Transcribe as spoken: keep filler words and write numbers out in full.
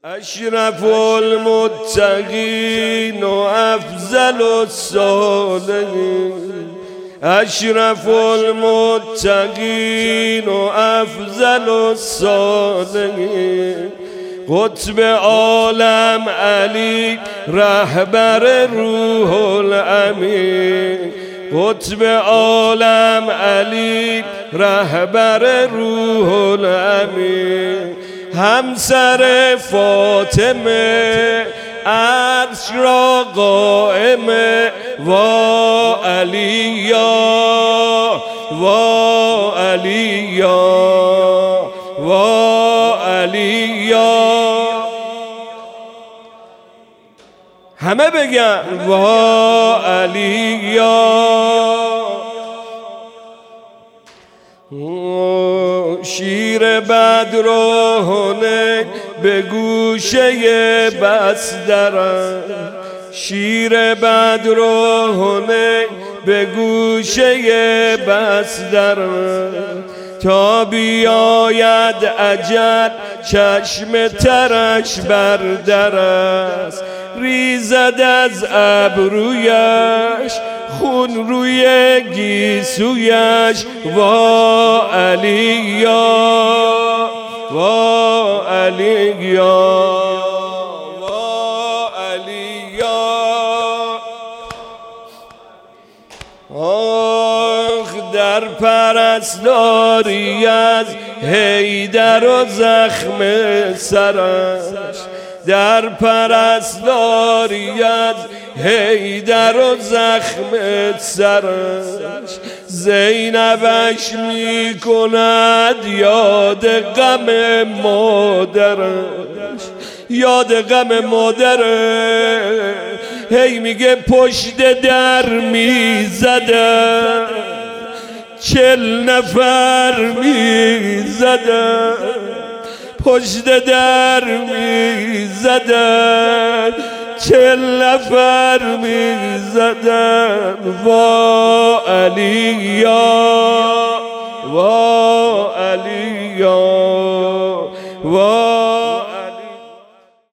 اشرف المتقین و افضل الصالحین، اشرف المتقین و افضل الصالحین، قطب عالم علی رهبر روح الامین، قطب عالم علی رهبر روح الامین، همسر فاطمه عرش را قائمه، وا علیا وا علیا وا علیا، همه بگن وا علیا. شیر بدر و هنگ به گوشه بسترم، شیر بدر و هنگ به گوشه بسترم، تا بیاید اجل چشم ترش بر در است، ریزد از ابرویش خون روی گیسویش، وا علیا وا علیا وا علیا. آخ در پرستاری از حیدر و زخم سرش، در پرستاری از حیدر و زخم سرش، زینبش می کند یاد غم مادرش، یاد غم مادرش. هی میگه پشت در می زدن چل نفر می زدن، پشت در می زدن چل نفر می زدن، وا علیا